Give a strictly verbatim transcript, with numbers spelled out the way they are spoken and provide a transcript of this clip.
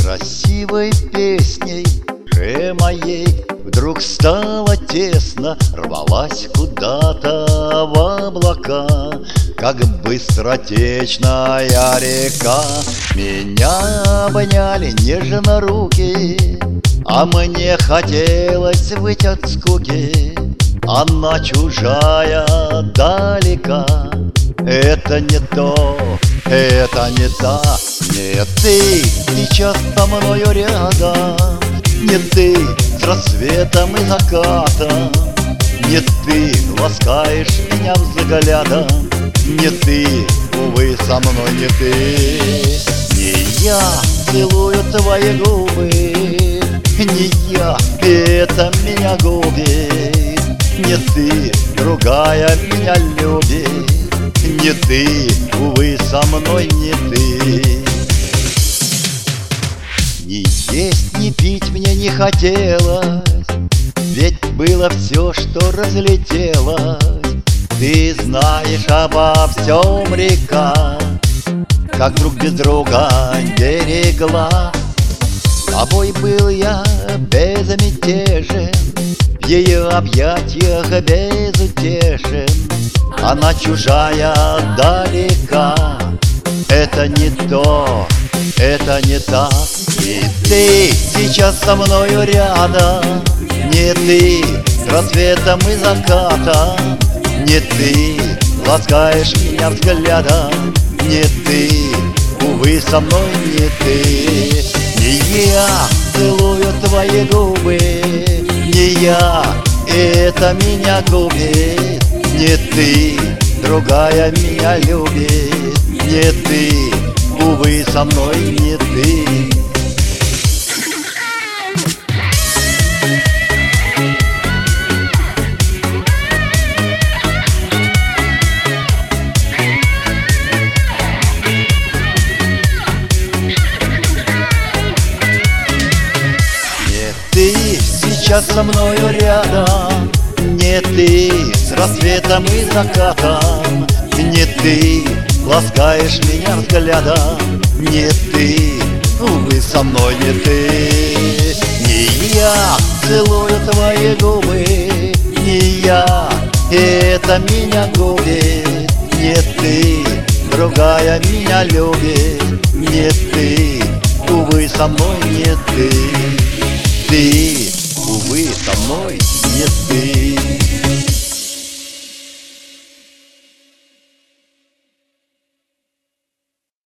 красивой песней душе моей вдруг стало тесно, рвалась куда-то в облака, как быстротечная река. Меня обняли нежно руки, а мне хотелось выйти от скуки. Она чужая, далека, это не то, это не та. Не ты сейчас со мною рядом, не ты с рассветом и закатом, не ты ласкаешь меня взглядом, не ты, увы, со мной не ты. Не я целую твои губы, не я, это меня губит, не ты, другая меня любит, не ты, увы, со мной не ты. Ни есть, ни пить мне не хотелось, ведь было все, что разлетелось. Ты знаешь обо всем, река, как друг без друга берегла. С тобой был я безмятежен, в ее объятиях безутешен. Она чужая, далека, это не то, это не так. И ты сейчас со мною рядом, не ты с рассветом и закатом, не ты ласкаешь меня взглядом, не ты, увы, со мной не ты. Не я целую твои губы, не я, это меня губит, не ты, другая меня любит, не ты, увы, со мной не ты. Ты сейчас со мною рядом, не ты с рассветом и закатом, не ты ласкаешь меня взглядом, не ты, увы, со мной не ты. Не я целую твои губы, не я, это меня губит, не ты, другая меня любит, не ты, увы, со мной не ты.